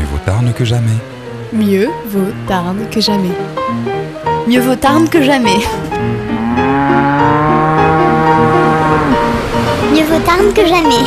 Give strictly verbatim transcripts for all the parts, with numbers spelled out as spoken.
vaut Tarn que jamais. Mieux vaut Tarn que jamais. Mieux vaut Tarn que jamais. Mieux vaut Tarn que jamais.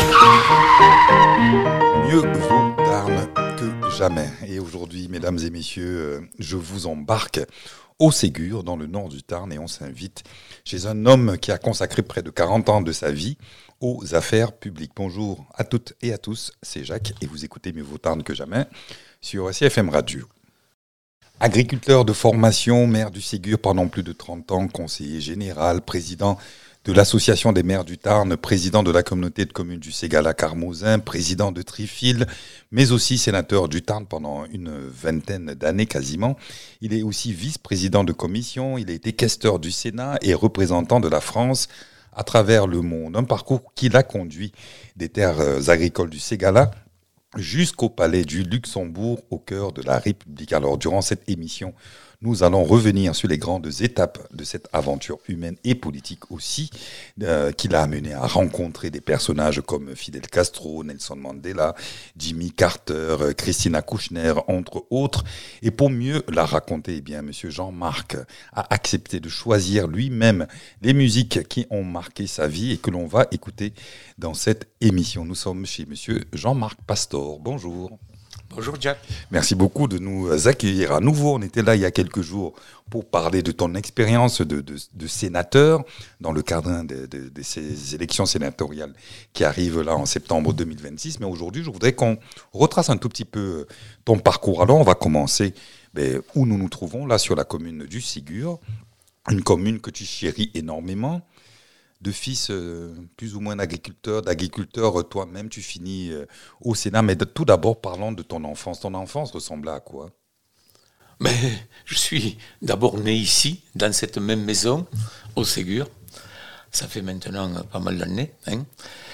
Mieux vaut Tarn que jamais. Et aujourd'hui, mesdames et messieurs, je vous embarque au Ségur, dans le nord du Tarn, et on s'invite chez un homme qui a consacré près de quarante ans de sa vie aux affaires publiques. Bonjour à toutes et à tous, c'est Jacques, et vous écoutez Mieux vaut Tarn que jamais sur C F M Radio. Agriculteur de formation, maire du Ségur pendant plus de trente ans, conseiller général, président de l'Association des maires du Tarn, président de la communauté de communes du Ségala-Carmozin, président de Trifil, mais aussi sénateur du Tarn pendant une vingtaine d'années quasiment. Il est aussi vice-président de commission, il a été questeur du Sénat et représentant de la France à travers le monde. Un parcours qui l'a conduit des terres agricoles du Ségala jusqu'au palais du Luxembourg, au cœur de la République. Alors, durant cette émission, nous allons revenir sur les grandes étapes de cette aventure humaine et politique aussi, euh, qui l'a amené à rencontrer des personnages comme Fidel Castro, Nelson Mandela, Jimmy Carter, Christina Kouchner, entre autres. Et pour mieux la raconter, eh bien, Monsieur Jean-Marc a accepté de choisir lui-même les musiques qui ont marqué sa vie et que l'on va écouter dans cette émission. Nous sommes chez Monsieur Jean-Marc Pastor. Bonjour. Bonjour Jack. Merci beaucoup de nous accueillir à nouveau. On était là il y a quelques jours pour parler de ton expérience de, de, de sénateur dans le cadre de, de, de ces élections sénatoriales qui arrivent là en septembre deux mille vingt-six. Mais aujourd'hui, je voudrais qu'on retrace un tout petit peu ton parcours. Alors, on va commencer ben, où nous nous trouvons, là sur la commune du Ségur, une commune que tu chéris énormément. De fils euh, plus ou moins d'agriculteur, d'agriculteur toi-même, tu finis euh, au Sénat. Mais de, tout d'abord, parlons de ton enfance. Ton enfance ressemblait à quoi ? Mais je suis d'abord né ici, dans cette même maison, au Ségur. Ça fait maintenant pas mal d'années. Hein.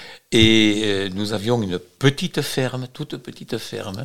Et euh, nous avions une petite ferme, toute petite ferme.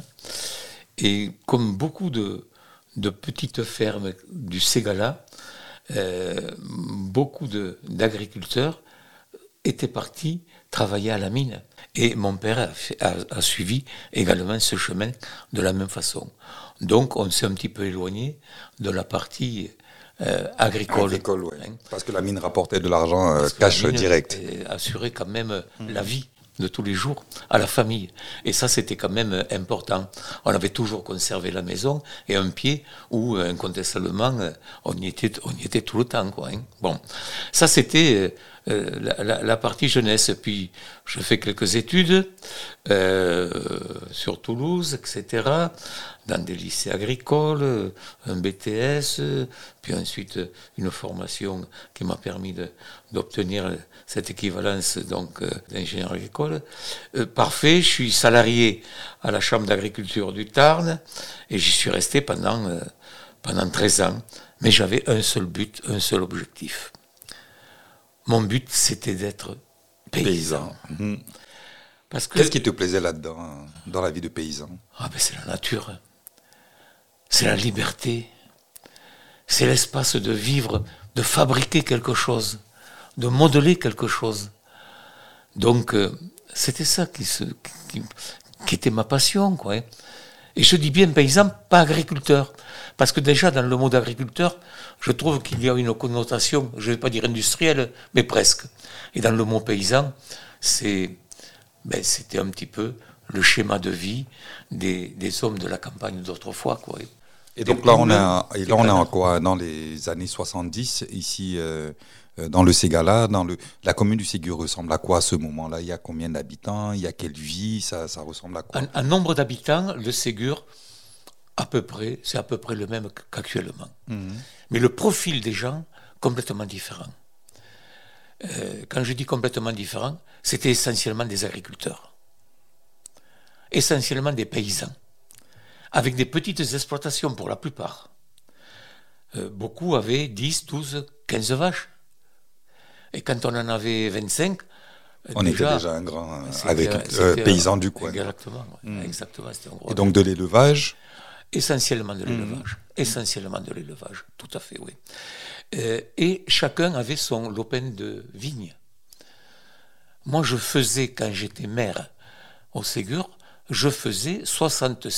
Et comme beaucoup de, de petites fermes du Ségala, Euh, beaucoup de, d'agriculteurs étaient partis travailler à la mine. Et mon père a, fait, a, a suivi également ce chemin de la même façon. Donc on s'est un petit peu éloigné de la partie euh, agricole. Agricole, oui. Hein. Parce que la mine rapportait de l'argent euh, cash direct. Assurait quand même mmh. la vie de tous les jours à la famille. Et ça, c'était quand même important. On avait toujours conservé la maison et un pied où, incontestablement, on y était, on y était tout le temps, quoi. Hein. Bon, ça, c'était euh, la, la, la partie jeunesse. Puis, je fais quelques études euh, sur Toulouse, et cetera, dans des lycées agricoles, un B T S, puis ensuite une formation qui m'a permis de, d'obtenir cette équivalence donc euh, d'ingénieur agricole. Euh, parfait, je suis salarié à la Chambre d'agriculture du Tarn et j'y suis resté pendant, euh, pendant treize ans. Mais j'avais un seul but, un seul objectif. Mon but, c'était d'être paysan. paysan. Mmh. Parce que, Qu'est-ce qui te plaisait là-dedans, dans la vie de paysan ? Ah ben c'est la nature, c'est la liberté, c'est l'espace de vivre, de fabriquer quelque chose, de modeler quelque chose. Donc, euh, c'était ça qui, se, qui, qui était ma passion, quoi. Et je dis bien paysan, pas agriculteur. Parce que déjà, dans le mot d'agriculteur, je trouve qu'il y a une connotation, je ne vais pas dire industrielle, mais presque. Et dans le mot paysan, c'est, ben, c'était un petit peu le schéma de vie des, des hommes de la campagne d'autrefois, quoi. Et donc là, on a, et là, on est en quoi ? Dans les années soixante-dix, ici, euh, dans le Ségala, dans le, la commune du Ségur ressemble à quoi à ce moment-là ? Il y a combien d'habitants ? Il y a quelle vie ? Ça, ça ressemble à quoi ? En, en nombre d'habitants, le Ségur, à peu près, c'est à peu près le même qu'actuellement. Mmh. Mais le profil des gens, complètement différent. Euh, quand je dis complètement différent, c'était essentiellement des agriculteurs. Essentiellement des paysans. Avec des petites exploitations pour la plupart. Euh, beaucoup avaient dix, douze, quinze vaches. Et quand on en avait vingt-cinq, on déjà, était déjà un grand agriculteur, euh, paysan du coin. Exactement, ouais, mmh. exactement. C'était un gros Et donc de l'élevage ? Essentiellement de l'élevage. Mmh. Essentiellement de l'élevage, tout à fait, oui. Euh, et chacun avait son lopin de vigne. Moi, je faisais, quand j'étais maire au Ségur, je faisais soixante-sept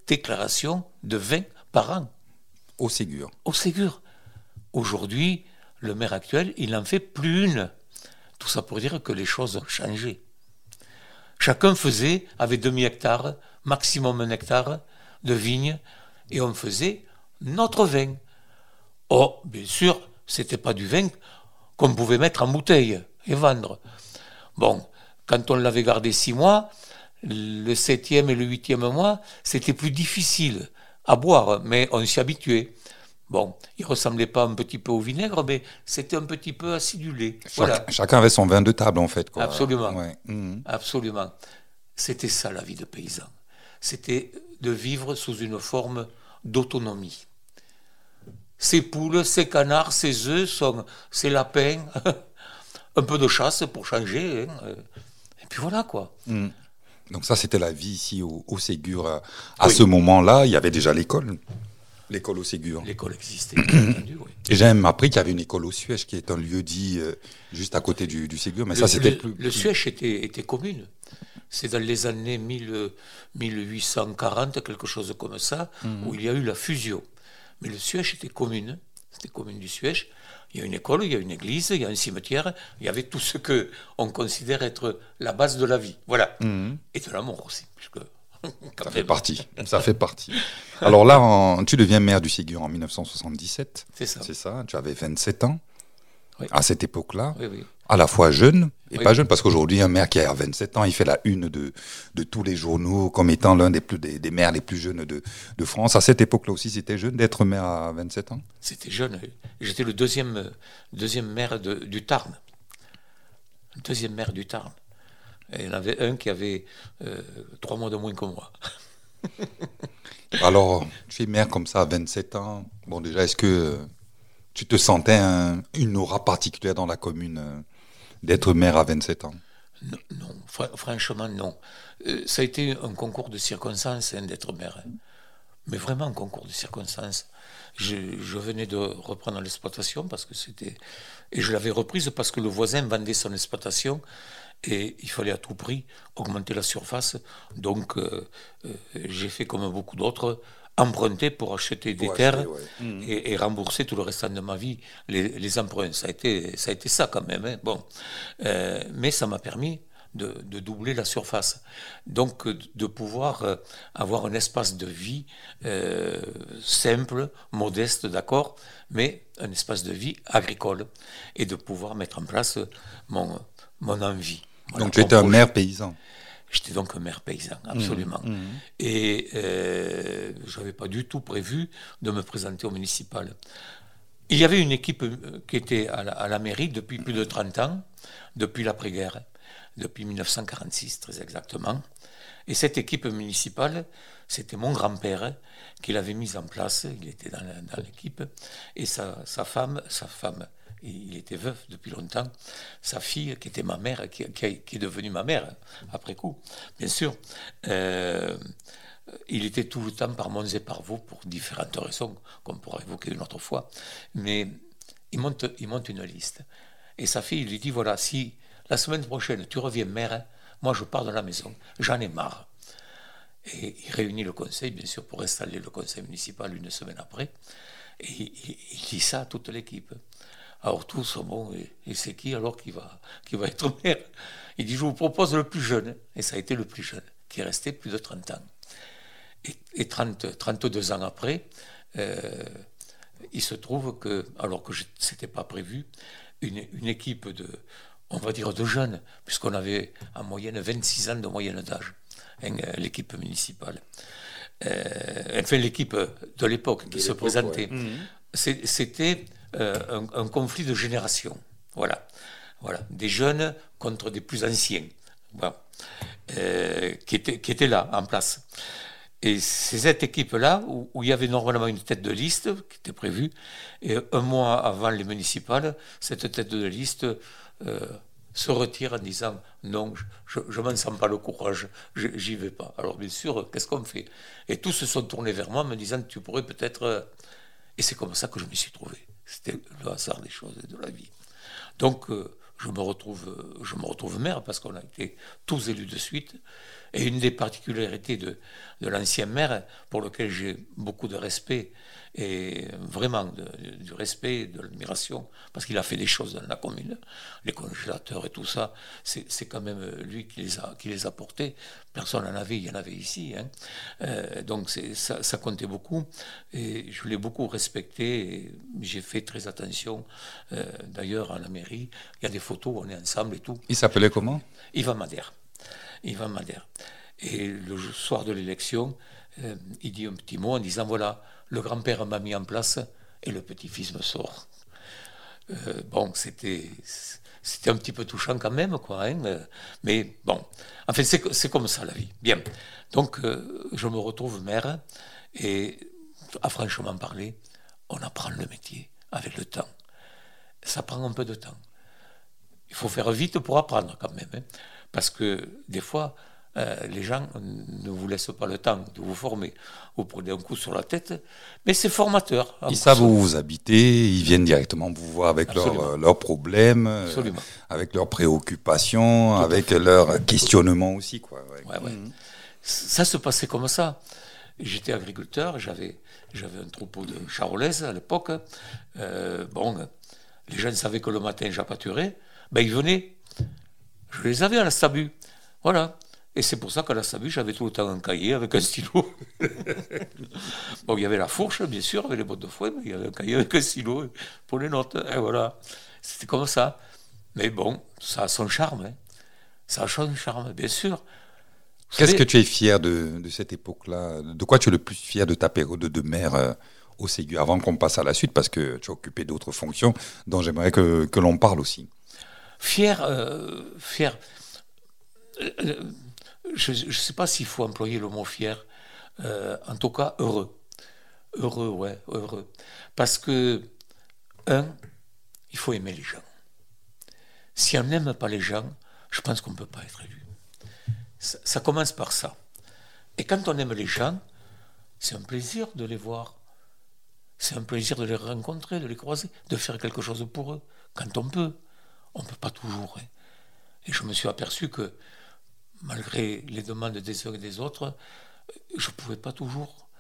déclarations de vin par an. Au Ségur. Au Ségur. Aujourd'hui, le maire actuel, il n'en fait plus une. Tout ça pour dire que les choses ont changé. Chacun faisait, avec demi-hectare, maximum un hectare de vignes, et on faisait notre vin. Oh, bien sûr, c'était pas du vin qu'on pouvait mettre en bouteille et vendre. Bon, quand on l'avait gardé six mois, le septième et le huitième mois, c'était plus difficile à boire, mais on s'y habituait. Bon, il ressemblait pas un petit peu au vinaigre, mais c'était un petit peu acidulé. Chac- Voilà. Chacun avait son vin de table, en fait. Quoi. Absolument. Ouais. Mhm. Absolument. C'était ça la vie de paysan. C'était de vivre sous une forme d'autonomie. Ses poules, ses canards, ses œufs, son, ses lapins, un peu de chasse pour changer. Hein. Et puis voilà quoi. Mhm. Donc ça, c'était la vie ici au, au Ségur. À, à Oui. ce moment-là, il y avait déjà l'école. L'école au Ségur. L'école existait, bien entendu, oui. Et j'ai même appris qu'il y avait une école au Suège, qui est un lieu dit euh, juste à côté du, du Ségur. Mais Le, ça, c'était le, plus... le plus- Suège était, était commune. C'est dans les années mille, mille huit cent quarante, quelque chose comme ça, où il y a eu la fusion. Mais le Suège était commune. C'était commune du Suège. Il y a une école, il y a une église, il y a un cimetière. Il y avait tout ce qu'on considère être la base de la vie. Voilà. Mhm. Et de l'amour aussi. Puisque, quand Ça même, fait partie. Ça fait partie. Alors là, en- tu deviens maire du Ségur en dix-neuf cent soixante-dix-sept. C'est ça. C'est ça. Tu avais vingt-sept ans. Oui. À cette époque-là, Oui, oui. à la fois jeune et Oui. pas jeune, parce qu'aujourd'hui, un maire qui a vingt-sept ans, il fait la une de, de tous les journaux comme étant l'un des, plus, des, des maires les plus jeunes de, de France. À cette époque-là aussi, c'était jeune d'être maire à vingt-sept ans. C'était jeune. J'étais le deuxième, deuxième maire de- du Tarn. Le deuxième maire du Tarn. Et il y en avait un qui avait euh, trois mois de moins que moi. Alors, tu es maire comme ça à vingt-sept ans. Bon, déjà, est-ce que euh, tu te sentais un- une aura particulière dans la commune euh, d'être maire à vingt-sept ans? Non, non, fr- franchement, non. Euh, ça a été un concours de circonstances hein, d'être maire. hein. Mais vraiment un concours de circonstances. Je, je venais de reprendre l'exploitation parce que c'était. Et je l'avais reprise parce que le voisin vendait son exploitation et il fallait à tout prix augmenter la surface. Donc euh, euh, j'ai fait comme beaucoup d'autres, emprunter pour acheter des Pour terres acheter, ouais. Mhm. et, et rembourser tout le restant de ma vie les, les emprunts. Ça a été ça, a été ça quand même. hein. Bon. Euh, mais ça m'a permis de, de doubler la surface. Donc euh, de pouvoir euh, avoir un espace de vie euh, simple, modeste, d'accord, mais un espace de vie agricole et de pouvoir mettre en place mon, mon envie. Voilà, Donc, tu mon étais un projet. maire paysan. J'étais donc un maire paysan, absolument. Mmh, mmh. Et euh, je n'avais pas du tout prévu de me présenter au municipal. Il y avait une équipe euh, qui était à la, à la mairie depuis plus de trente ans, depuis l'après-guerre, depuis mille neuf cent quarante-six très exactement. Et cette équipe municipale, c'était mon grand-père qui l'avait mise en place, il était dans, la- dans l'équipe, et sa, sa femme, sa femme, il était veuf depuis longtemps, sa fille, qui était ma mère, qui, qui, a- qui est devenue ma mère après coup, bien sûr, euh, il était tout le temps par Mons et par Vaux pour différentes raisons qu'on pourra évoquer une autre fois, mais il monte, il monte une liste. Et sa fille lui dit, voilà, si la semaine prochaine tu reviens maire, moi je pars de la maison, j'en ai marre. Et il réunit le conseil, bien sûr, pour installer le conseil municipal une semaine après. Et il, il dit ça à toute l'équipe. Alors tous sont bon, et, et c'est qui alors qui va, qui va être maire? Il dit, je vous propose le plus jeune. Et ça a été le plus jeune, qui est resté plus de trente ans. Et, et trente, trente-deux ans après, euh, il se trouve que, alors que ce n'était pas prévu, une, une équipe de, on va dire de jeunes, puisqu'on avait en moyenne vingt-six ans de moyenne d'âge, hein, l'équipe municipale. Euh, enfin, l'équipe de l'époque qui se l'époque, présentait. ouais. Mhm. C'est- C'était euh, un, un conflit de génération. Voilà. Voilà. Des jeunes contre des plus anciens. Voilà. Euh, qui, étaient, qui étaient là, en place. Et c'est cette équipe-là, où, où il y avait normalement une tête de liste qui était prévue, et un mois avant les municipales, cette tête de liste euh, se retire en disant « Non, je ne m'en sens pas le courage, je- j'y vais pas ». Alors bien sûr, qu'est-ce qu'on fait? Et tous se sont tournés vers moi, me disant « Tu pourrais peut-être… euh, » Et c'est comme ça que je me suis trouvé. C'était le hasard des choses et de la vie. Donc, euh, je me retrouve, je me retrouve maire parce qu'on a été tous élus de suite. Et une des particularités de, de l'ancien maire, pour lequel j'ai beaucoup de respect, et vraiment de, du respect, de l'admiration, parce qu'il a fait des choses dans la commune, les congélateurs et tout ça, c'est, c'est quand même lui qui les a, qui les a portés. Personne n'en avait, il y en avait ici. Hein. Euh, donc c'est, ça, ça comptait beaucoup, et je l'ai beaucoup respecté, et j'ai fait très attention. Euh, d'ailleurs, à la mairie, il y a des photos, on est ensemble et tout. Il s'appelait comment? Yvan Madère. Yvan Madère. Et le soir de l'élection, euh, il dit un petit mot en disant, voilà, le grand-père m'a mis en place et le petit-fils me sort. Euh, bon, c'était, c'était un petit peu touchant quand même, quoi. Hein, mais bon, en fait, c'est, c'est comme ça la vie. Bien. Donc, euh, je me retrouve maire et, à franchement parler, on apprend le métier avec le temps. Ça prend un peu de temps. Il faut faire vite pour apprendre quand même. Hein. Parce que des fois, euh, les gens ne vous laissent pas le temps de vous former. Vous prenez un coup sur la tête, mais c'est formateur. Ils savent où vous habitez, ils viennent directement vous voir avec leurs leur problèmes, Absolument. avec leurs préoccupations, Tout avec leurs questionnements aussi. Quoi. Ouais. Ouais, ouais. Mmh. Ça se passait comme ça. J'étais agriculteur, j'avais, j'avais un troupeau de charolaises à l'époque. Euh, bon, les gens savaient que le matin j'appâturais, ben ils venaient. Je les avais à la Stabu. Voilà. Et c'est pour ça qu'à la Stabu, j'avais tout le temps un cahier avec un stylo. Bon, il y avait la fourche, bien sûr, avec les bottes de foin, mais il y avait un cahier avec un stylo pour les notes. Et voilà. C'était comme ça. Mais bon, ça a son charme. Hein. Ça a son charme, bien sûr. Vous Qu'est-ce savez, que tu es fier de, de cette époque-là? De quoi tu es le plus fier de ta période de maire euh, au Ségur? Avant qu'on passe à la suite, parce que tu as occupé d'autres fonctions dont j'aimerais que, que l'on parle aussi. Fier, euh, fier. Euh, je ne sais pas s'il faut employer le mot fier. Euh, en tout cas, heureux. Heureux, ouais, heureux. Parce que, un, il faut aimer les gens. Si on n'aime pas les gens, je pense qu'on ne peut pas être élu. Ça, ça commence par ça. Et quand on aime les gens, c'est un plaisir de les voir. C'est un plaisir de les rencontrer, de les croiser, de faire quelque chose pour eux, quand on peut. On ne peut pas toujours. Hein. Et je me suis aperçu que, malgré les demandes des uns et des autres, je ne pouvais pas toujours.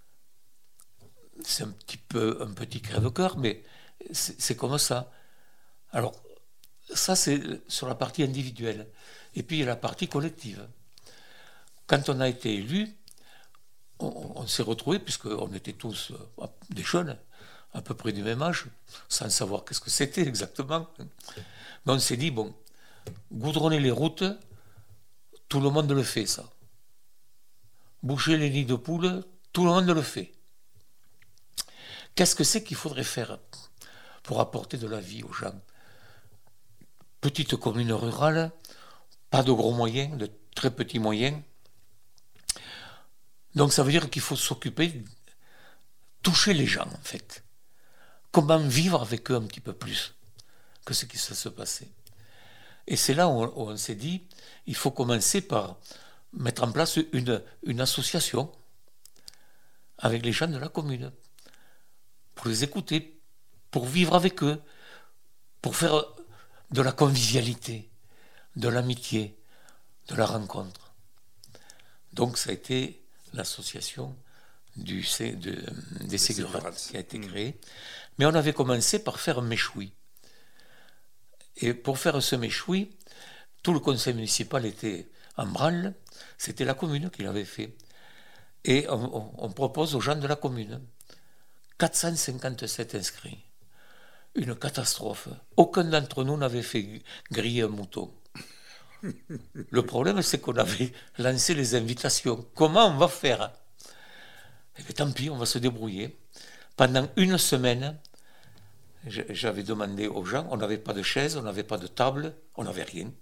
C'est un petit peu un petit crève-cœur, mais c'est, c'est comme ça. Alors, ça, c'est sur la partie individuelle. Et puis, il y a la partie collective. Quand on a été élu, on, on s'est retrouvés, puisqu'on était tous euh, des jeunes, à peu près du même âge, sans savoir qu'est-ce que c'était exactement. Mais on s'est dit, bon, goudronner les routes, tout le monde le fait, ça. Boucher les nids de poules, tout le monde le fait. Qu'est-ce que c'est qu'il faudrait faire pour apporter de la vie aux gens? Petite commune rurale, pas de gros moyens, de très petits moyens. Donc ça veut dire qu'il faut s'occuper, toucher les gens en fait. Comment vivre avec eux un petit peu plus que ce qui se passait. Et c'est là où on, où on s'est dit, il faut commencer par mettre en place une, une association avec les gens de la commune, pour les écouter, pour vivre avec eux, pour faire de la convivialité, de l'amitié, de la rencontre. Donc ça a été l'association du, de, des Ségurats qui a été créée. Mais on avait commencé par faire un méchoui. Et pour faire ce méchoui, tout le conseil municipal était en branle, c'était la commune qui l'avait fait. Et on, on, on propose aux gens de la commune quatre cent cinquante-sept inscrits. Une catastrophe. Aucun d'entre nous n'avait fait griller un mouton. Le problème, c'est qu'on avait lancé les invitations. Comment on va faire? Eh bien, tant pis, on va se débrouiller. Pendant une semaine, j'avais demandé aux gens, on n'avait pas de chaise, on n'avait pas de table, on n'avait rien.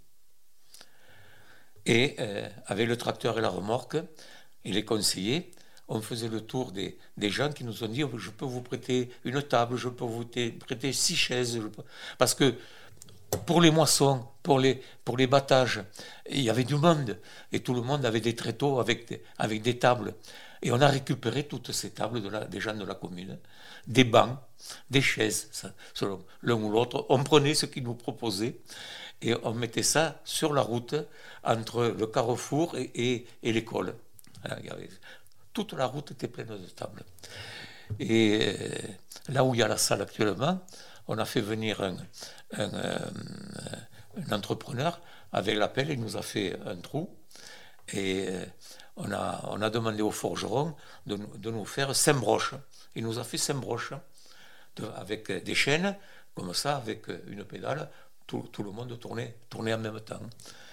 Et euh, avec le tracteur et la remorque, et les conseillers, on faisait le tour des, des gens qui nous ont dit, je peux vous prêter une table, je peux vous prêter six chaises. Je peux... Parce que pour les moissons, pour les, pour les battages, il y avait du monde. Et tout le monde avait des tréteaux avec des, avec des tables. Et on a récupéré toutes ces tables de la, des gens de la commune, des bancs, des chaises, ça, selon l'un ou l'autre. On prenait ce qu'ils nous proposaient et on mettait ça sur la route entre le carrefour et, et, et l'école. Alors, il y avait, toute la route était pleine de tables. Et euh, là où il y a la salle actuellement, on a fait venir un, un, un, un entrepreneur avec la pelle, il nous a fait un trou et euh, on, a, on a demandé au forgeron de, de nous faire cinq broches. Il nous a fait cinq broches de, avec des chaînes, comme ça, avec une pédale, tout, tout le monde tournait, tournait en même temps.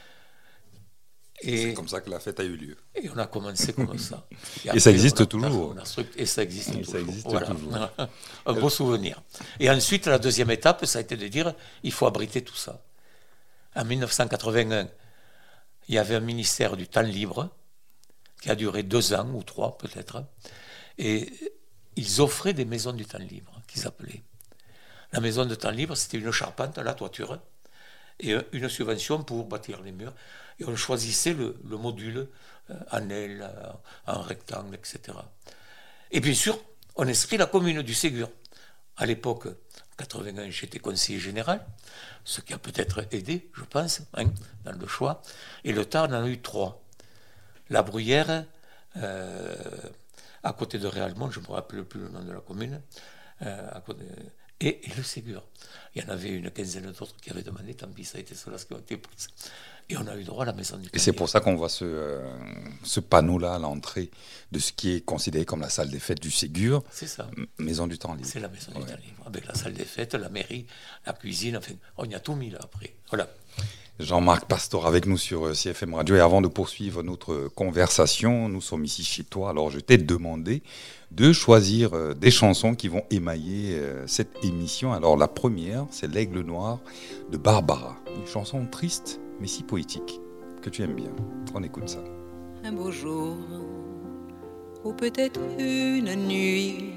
Et c'est comme ça que la fête a eu lieu. Et on a commencé comme ça. Et, et ça existe a, toujours. On a, on a, et ça existe et toujours. Ça existe voilà. toujours. Un beau souvenir. Et ensuite, la deuxième étape, ça a été de dire, il faut abriter tout ça. En dix-neuf cent quatre-vingt-un, il y avait un ministère du temps libre qui a duré deux ans ou trois peut-être. Et ils offraient des maisons du temps libre, qu'ils appelaient. La maison de temps libre, c'était une charpente, la toiture, et une subvention pour bâtir les murs. Et on choisissait le, le module euh, en aile, euh, en rectangle, et cetera. Et bien sûr, on inscrit la commune du Ségur. À l'époque, en quatre-vingt-un, j'étais conseiller général, ce qui a peut-être aidé, je pense, hein, dans le choix. Et le Tarn en a eu trois. La Bruyère, euh, à côté de Réalmont, je ne me rappelle plus le nom de la commune, euh, à côté, et, et le Ségur. Il y en avait une quinzaine d'autres qui avaient demandé, tant pis, ça a été ceux-là qui ont été prises. Et on a eu droit à la maison du temps. Et c'est pour ça qu'on voit ce, euh, ce panneau-là à l'entrée de ce qui est considéré comme la salle des fêtes du Ségur. C'est ça. M- maison du temps libre. C'est la maison ouais. du temps libre. Avec la salle des fêtes, la mairie, la cuisine, enfin, on y a tout mis là après. Voilà. Jean-Marc Pastor avec nous sur C F M Radio. Et avant de poursuivre notre conversation, nous sommes ici chez toi. Alors je t'ai demandé de choisir euh, des chansons qui vont émailler euh, cette émission. Alors la première, c'est L'Aigle Noir de Barbara. Une chanson triste, mais si poétique, que tu aimes bien. On écoute ça. Un beau jour, ou peut-être une nuit,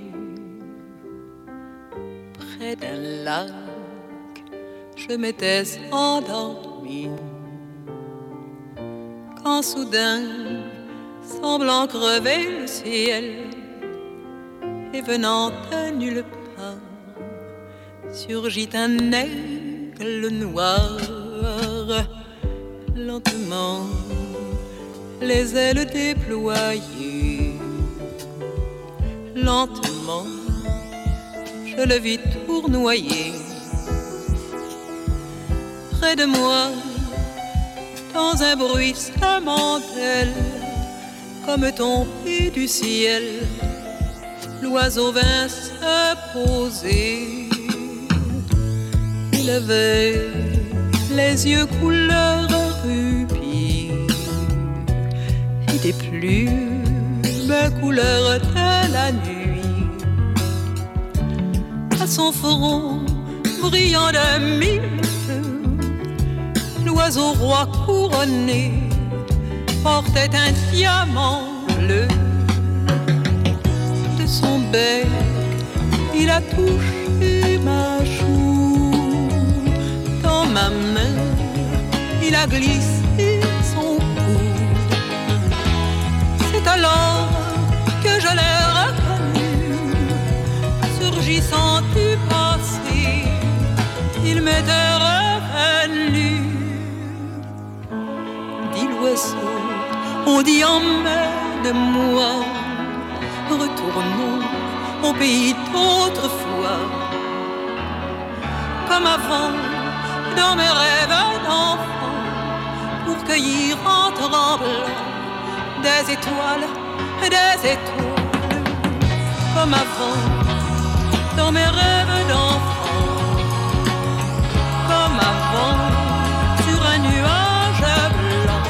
près d'un lac, je m'étais endormie. Quand soudain, semblant crever le ciel, et venant de nulle part, surgit un aigle noir. Lentement, les ailes déployées, lentement, je le vis tournoyer. Près de moi, dans un bruissement d'ailes, comme tombé du ciel, l'oiseau vint se poser. Il avait les yeux couleur rubis et des plumes couleur de la nuit. À son front brillant de mille feux, l'oiseau roi couronné portait un diamant bleu. De son bec, il a touché ma joue. Dans ma main, il a glissé son cou. C'est alors que je l'ai reconnu, surgissant du passé, il m'était revenu. Dit l'oiseau, on dit emmène-moi, retournons au pays d'autrefois. Comme avant, dans mes rêves d'enfant, pour cueillir en tremblant des étoiles, des étoiles. Comme avant, dans mes rêves d'enfant, comme avant, sur un nuage blanc.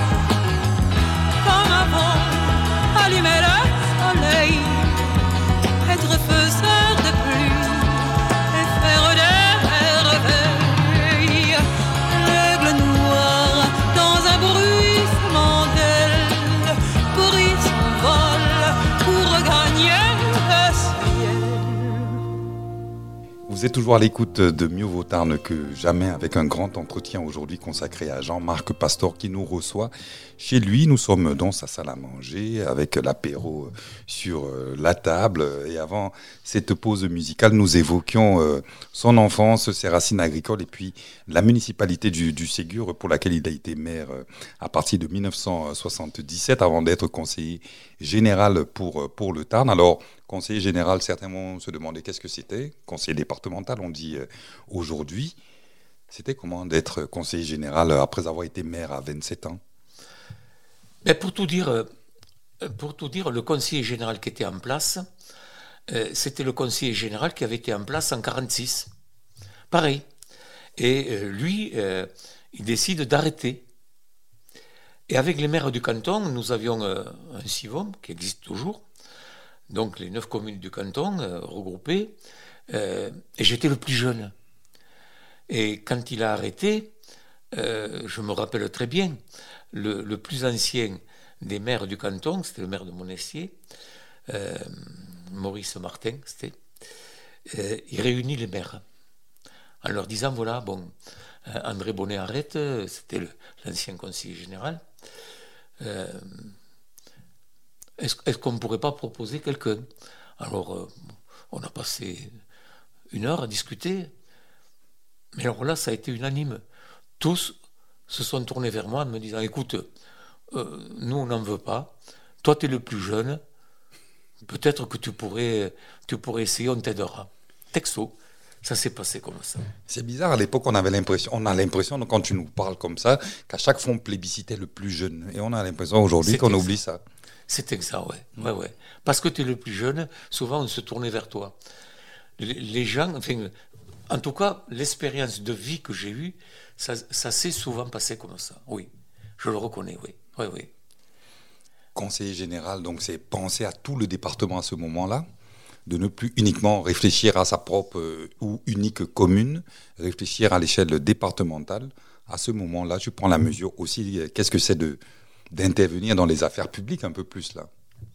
Comme avant, allumer le soleil, être faiseur de pluie et faire des merveilles. L'aigle noir dans un bruissement d'ailes prit son vol pour regagner le ciel. Vous êtes toujours à l'écoute de Mieux vaut Tarn que jamais, avec un grand entretien aujourd'hui consacré à Jean-Marc Pastor qui nous reçoit chez lui. Nous sommes dans sa salle à manger avec l'apéro sur la table. Et avant cette pause musicale, nous évoquions son enfance, ses racines agricoles et puis la municipalité du, du Ségur pour laquelle il a été maire à partir de dix-neuf cent soixante-dix-sept avant d'être conseiller général pour, pour le Tarn. Alors, conseiller général, certains vont se demander qu'est-ce que c'était. Conseiller départemental, on dit euh, aujourd'hui. C'était comment d'être conseiller général après avoir été maire à vingt-sept ans? Mais pour tout dire, euh, pour tout dire, le conseiller général qui était en place, euh, c'était le conseiller général qui avait été en place en quarante-six. Pareil. Et euh, lui, euh, il décide d'arrêter. Et avec les maires du canton, nous avions euh, un CIVOM qui existe toujours. Donc les neuf communes du canton euh, regroupées, euh, et j'étais le plus jeune. Et quand il a arrêté, euh, je me rappelle très bien, le, le plus ancien des maires du canton, c'était le maire de Monestier, euh, Maurice Martin, c'était, euh, il réunit les maires en leur disant, voilà, bon, euh, André Bonnet arrête, c'était le, l'ancien conseiller général, euh, Est-ce, est-ce qu'on ne pourrait pas proposer quelqu'un? Alors, euh, on a passé une heure à discuter. Mais alors là, ça a été unanime. Tous se sont tournés vers moi en me disant, écoute, euh, nous, on n'en veut pas. Toi, tu es le plus jeune. Peut-être que tu pourrais, tu pourrais essayer, on t'aidera. Texto. Ça s'est passé comme ça. C'est bizarre, à l'époque, on avait l'impression, on a l'impression, quand tu nous parles comme ça, qu'à chaque fois, on plébiscitait le plus jeune. Et on a l'impression aujourd'hui C'est qu'on exact. oublie ça. C'est exact, ouais. ouais, ouais. Parce que tu es le plus jeune, souvent on se tournait vers toi. Les, les gens, enfin, en tout cas, l'expérience de vie que j'ai eue, ça, ça s'est souvent passé comme ça. Oui, je le reconnais, oui. oui, oui. Conseiller général, donc c'est penser à tout le département à ce moment-là, de ne plus uniquement réfléchir à sa propre euh, ou unique commune, réfléchir à l'échelle départementale. À ce moment-là, je prends la mesure aussi, euh, qu'est-ce que c'est de d'intervenir dans les affaires publiques un peu plus là?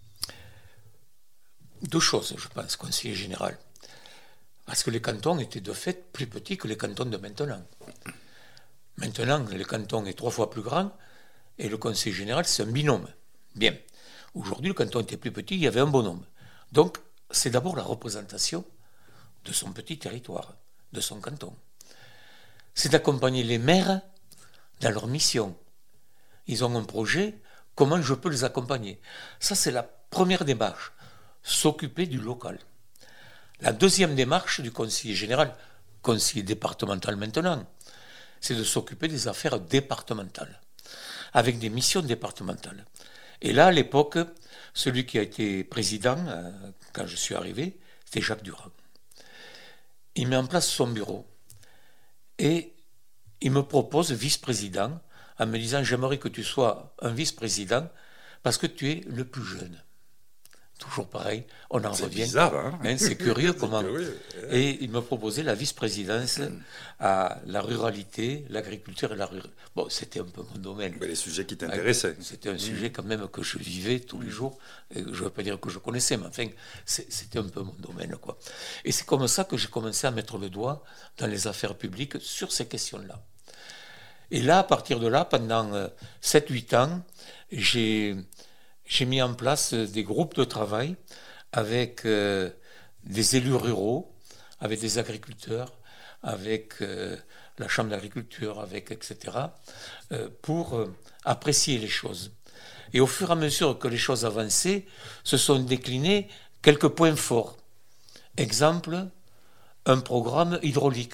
Deux choses, je pense, conseiller général. Parce que les cantons étaient de fait plus petits que les cantons de maintenant. Maintenant, le canton est trois fois plus grand et le conseiller général, c'est un binôme. Bien. Aujourd'hui, le canton était plus petit, il y avait un bonhomme. Donc, c'est d'abord la représentation de son petit territoire, de son canton. C'est d'accompagner les maires dans leur mission. Ils ont un projet, comment je peux les accompagner? Ça, c'est la première démarche, s'occuper du local. La deuxième démarche du conseiller général, conseiller départemental maintenant, c'est de s'occuper des affaires départementales, avec des missions départementales. Et là, à l'époque, celui qui a été président, euh, quand je suis arrivé, c'était Jacques Durand. Il met en place son bureau et il me propose vice-président en me disant « J'aimerais que tu sois un vice-président parce que tu es le plus jeune. » Toujours pareil, on en c'est revient. Bizarre, hein, hein, c'est curieux c'est comment. curieux. Et il me proposait la vice-présidence à la ruralité, l'agriculture et la ruralité. Bon, c'était un peu mon domaine. Mais les sujets qui t'intéressaient. C'était un sujet quand même que je vivais tous les jours. Et je ne veux pas dire que je connaissais, mais enfin, c'est, c'était un peu mon domaine, quoi. Et c'est comme ça que j'ai commencé à mettre le doigt dans les affaires publiques sur ces questions-là. Et là, à partir de là, pendant euh, sept huit ans, j'ai, j'ai mis en place des groupes de travail avec euh, des élus ruraux, avec des agriculteurs, avec euh, la Chambre d'agriculture, avec et cetera, euh, pour euh, apprécier les choses. Et au fur et à mesure que les choses avançaient, se sont déclinés quelques points forts. Exemple, un programme hydraulique.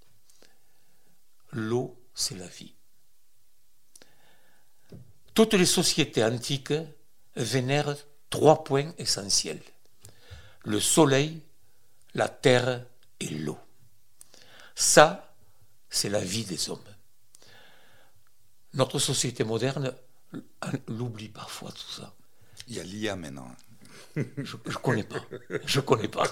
L'eau, c'est la vie. Toutes les sociétés antiques vénèrent trois points essentiels. Le soleil, la terre et l'eau. Ça, c'est la vie des hommes. Notre société moderne l'oublie parfois, tout ça. Il y a l'I A maintenant. Je ne connais pas. Je connais pas.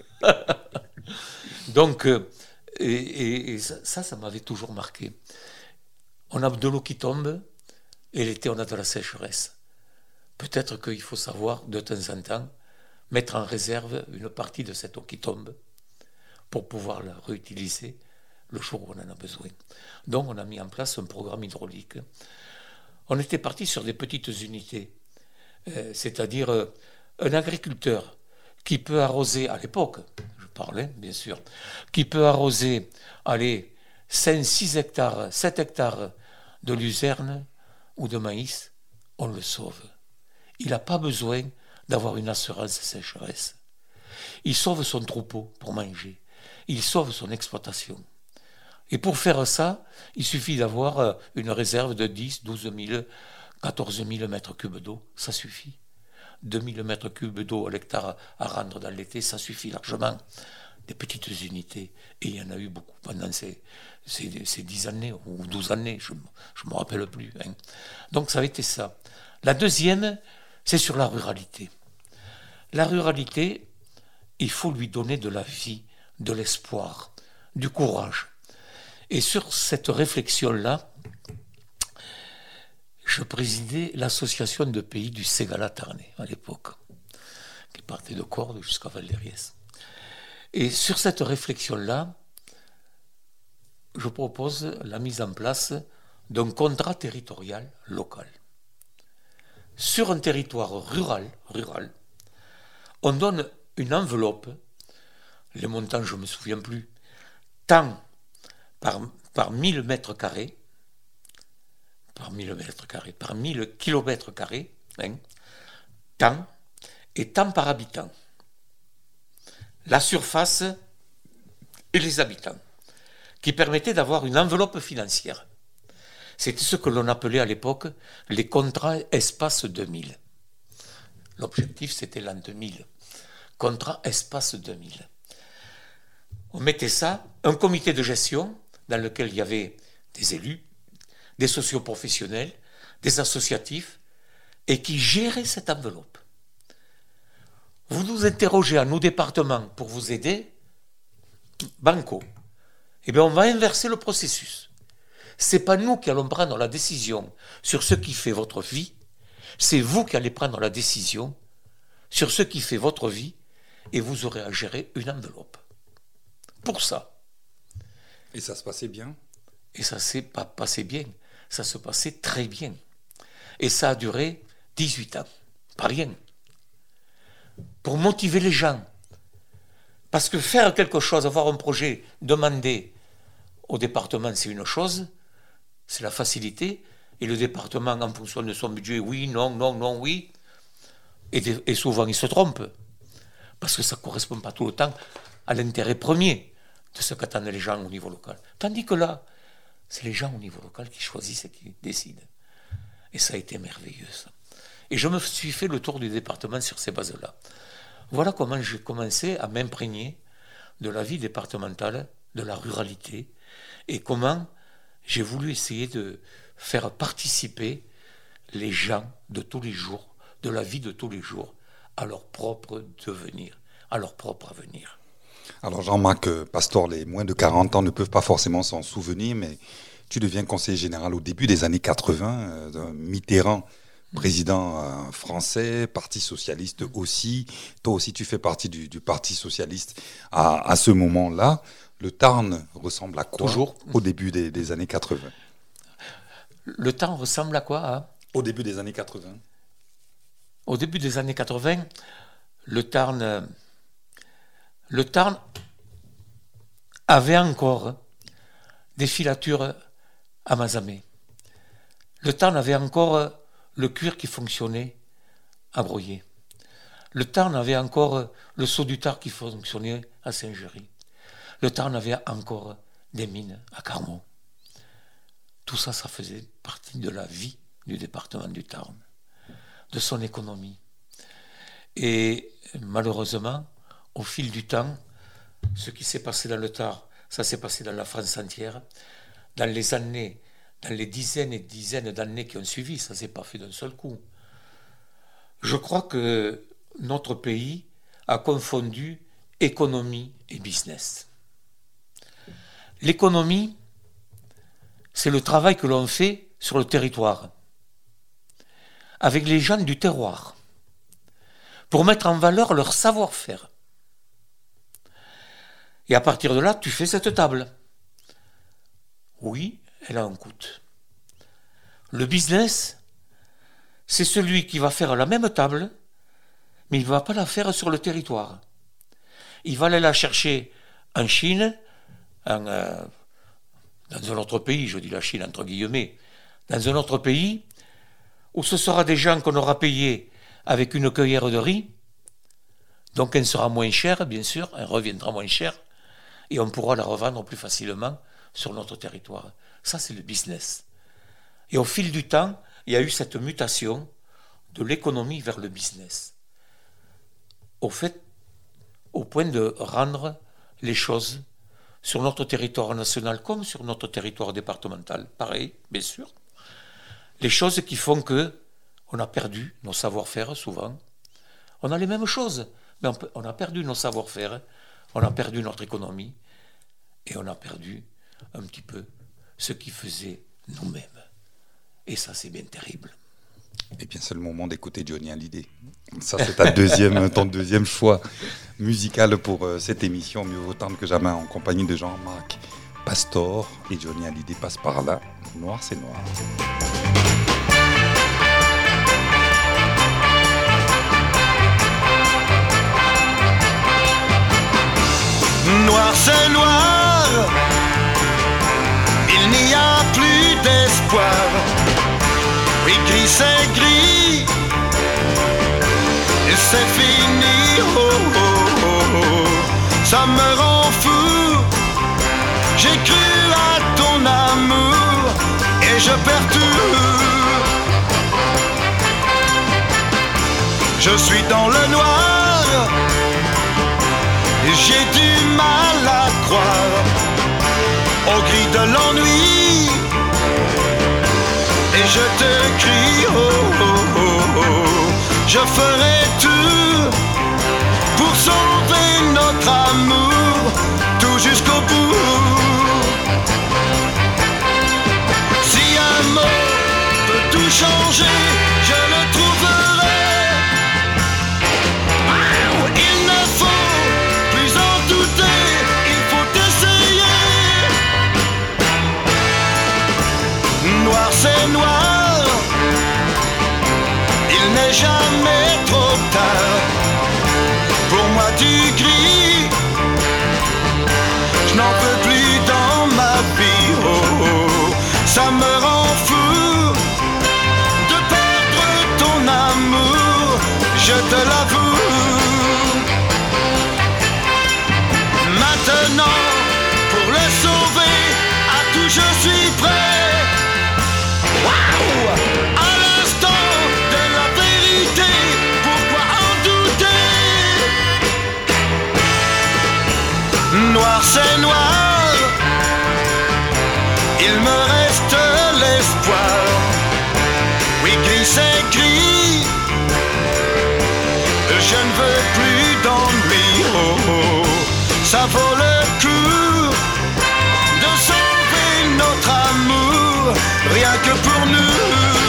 Donc, euh, et, et, et ça, ça m'avait toujours marqué. On a de l'eau qui tombe, et l'été, on a de la sécheresse. Peut-être qu'il faut savoir, de temps en temps, mettre en réserve une partie de cette eau qui tombe pour pouvoir la réutiliser le jour où on en a besoin. Donc on a mis en place un programme hydraulique. On était parti sur des petites unités, euh, c'est-à-dire euh, un agriculteur qui peut arroser, à l'époque, je parlais bien sûr, qui peut arroser, allez, cinq, six hectares, sept hectares de luzerne ou de maïs, on le sauve. Il n'a pas besoin d'avoir une assurance sécheresse. Il sauve son troupeau pour manger. Il sauve son exploitation. Et pour faire ça, il suffit d'avoir une réserve de dix, douze mille, quatorze mille mètres cubes d'eau. Ça suffit. deux mille mètres cubes d'eau à l'hectare à rendre dans l'été, ça suffit largement. Des petites unités. Et il y en a eu beaucoup pendant ces, ces, ces dix années ou douze années, je ne me rappelle plus. Hein. Donc ça a été ça. La deuxième, c'est sur la ruralité. La ruralité, il faut lui donner de la vie, de l'espoir, du courage. Et sur cette réflexion-là, je présidais l'association de pays du Ségala-Tarnais à l'époque, qui partait de Cordes jusqu'à Valdériès. Et sur cette réflexion-là, je propose la mise en place d'un contrat territorial local. Sur un territoire rural, rural, on donne une enveloppe, les montants je ne me souviens plus, tant par, par mille mètres carrés, par mille mètres carrés, par mille kilomètres carrés, hein, tant, et tant par habitant. La surface et les habitants, qui permettaient d'avoir une enveloppe financière. C'était ce que l'on appelait à l'époque les contrats espace deux mille. L'objectif, c'était l'an deux mille. Contrat espace deux mille. On mettait ça, un comité de gestion dans lequel il y avait des élus, des socioprofessionnels, des associatifs, et qui géraient cette enveloppe. Vous nous interrogez à nos départements pour vous aider, banco. Eh bien, on va inverser le processus. Ce n'est pas nous qui allons prendre la décision sur ce qui fait votre vie, c'est vous qui allez prendre la décision sur ce qui fait votre vie, et vous aurez à gérer une enveloppe. Pour ça. Et ça se passait bien ? Et ça ne s'est pas passé bien. Ça se passait très bien. Et ça a duré dix-huit ans. Pas rien. Pour motiver les gens. Parce que faire quelque chose, avoir un projet, demander au département, c'est une chose, c'est la facilité, et le département, en fonction de son budget, oui, non, non, non, oui, et, de, et souvent il se trompe, parce que ça ne correspond pas tout le temps à l'intérêt premier de ce qu'attendent les gens au niveau local. Tandis que là, c'est les gens au niveau local qui choisissent et qui décident. Et ça a été merveilleux, ça. Et je me suis fait le tour du département sur ces bases-là. Voilà comment j'ai commencé à m'imprégner de la vie départementale, de la ruralité, et comment j'ai voulu essayer de faire participer les gens de tous les jours, de la vie de tous les jours, à leur propre devenir, à leur propre avenir. Alors Jean-Marc Pastor, les moins de quarante ans ne peuvent pas forcément s'en souvenir, mais tu deviens conseiller général au début des années quatre-vingts, euh, Mitterrand, président euh, français, Parti socialiste aussi. Toi aussi, tu fais partie du, du Parti socialiste à, à ce moment-là. Le Tarn ressemble à quoi Toujours. Au début des, des années quatre-vingts. Le Tarn ressemble à quoi hein Au début des années quatre-vingts. Au début des années quatre-vingts, le Tarn, le Tarn avait encore des filatures à Mazamet. Le Tarn avait encore le cuir qui fonctionnait à Broyer. Le Tarn avait encore le saut du Tarn qui fonctionnait à Saint-Géry. Le Tarn avait encore des mines à Carmont. Tout ça, ça faisait partie de la vie du département du Tarn, de son économie. Et malheureusement, au fil du temps, ce qui s'est passé dans le Tarn, ça s'est passé dans la France entière. Dans les années, dans les dizaines et dizaines d'années qui ont suivi, ça ne s'est pas fait d'un seul coup. Je crois que notre pays a confondu économie et business. L'économie, c'est le travail que l'on fait sur le territoire, avec les gens du terroir, pour mettre en valeur leur savoir-faire. Et à partir de là, tu fais cette table. Oui, elle a un coût. Le business, c'est celui qui va faire la même table, mais il ne va pas la faire sur le territoire. Il va aller la chercher en Chine, en, euh, dans un autre pays, je dis la Chine entre guillemets, dans un autre pays, où ce sera des gens qu'on aura payés avec une cueillère de riz, donc elle sera moins chère, bien sûr, elle reviendra moins chère, et on pourra la revendre plus facilement sur notre territoire. Ça, c'est le business. Et au fil du temps, il y a eu cette mutation de l'économie vers le business. Au fait, au point de rendre les choses sur notre territoire national comme sur notre territoire départemental. Pareil, bien sûr. Les choses qui font que on a perdu nos savoir-faire souvent. On a les mêmes choses, mais on, peut, on a perdu nos savoir-faire, on a perdu notre économie et on a perdu un petit peu ce qui faisait nous-mêmes. Et ça, c'est bien terrible. Eh bien, c'est le moment d'écouter Johnny Hallyday. Ça, c'est ta deuxième, ton deuxième choix musical pour euh, cette émission, Mieux vaut tendre que jamais, en compagnie de Jean-Marc Pastor. Et Johnny Hallyday passe par là. Noir, c'est noir. Noir, c'est noir. Il n'y a plus d'espoir. Oui, gris, c'est gris. Et c'est fini. Oh, oh, oh, oh. Ça me rend fou. J'ai cru à ton amour et je perds tout. Je suis dans le noir. J'ai du mal à croire au gris de l'ennui. Et je te crie, oh, oh, oh, oh. Je ferai tout pour sauver notre amour, tout jusqu'au bout. Si un mot peut tout changer, je le trouverai. Il ne faut plus en douter, il faut essayer. Noir, c'est noir. Il n'est jamais trop tard. Pour moi du gris, je n'en peux plus dans ma vie. Oh, oh, ça me rend fou de perdre ton amour, je te l'avoue. Maintenant, pour le sauver, à tout je suis prêt. Wow! À l'instant de la vérité, pourquoi en douter? Noir, c'est noir. Il me reste l'espoir. Oui, gris, c'est gris. Je ne veux plus d'ennui. Oh, oh. Ça vaut le coup de sauver notre amour, rien que pour nous.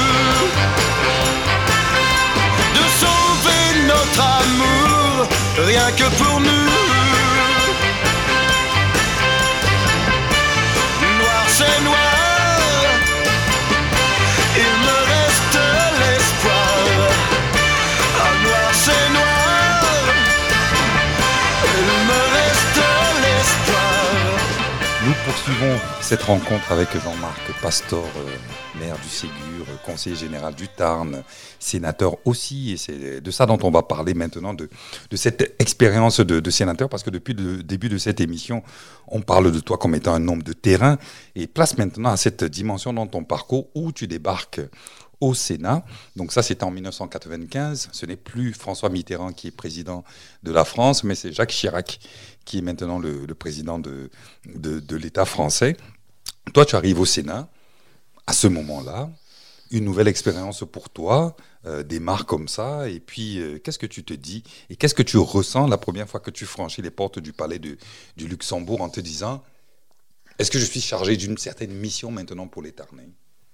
De sauver notre amour, rien que pour nous. Noir, c'est noir. Il me reste l'espoir. Ah, noir, c'est noir. Il me reste l'espoir. Nous poursuivons cette rencontre avec Jean-Marc Pastor, euh, maire du Ségur, conseiller général du Tarn, sénateur aussi. Et c'est de ça dont on va parler maintenant, de, de cette expérience de, de sénateur, parce que depuis le début de cette émission, on parle de toi comme étant un homme de terrain. Et place maintenant à cette dimension dans ton parcours où tu débarques au Sénat. Donc ça, c'était en dix-neuf cent quatre-vingt-quinze. Ce n'est plus François Mitterrand qui est président de la France, mais c'est Jacques Chirac qui est maintenant le, le président de, de, de l'État français. Toi, tu arrives au Sénat, à ce moment-là, une nouvelle expérience pour toi, euh, démarre comme ça, et puis euh, qu'est-ce que tu te dis et qu'est-ce que tu ressens la première fois que tu franchis les portes du palais de, du Luxembourg en te disant « Est-ce que je suis chargé d'une certaine mission maintenant pour les Tarnais ?»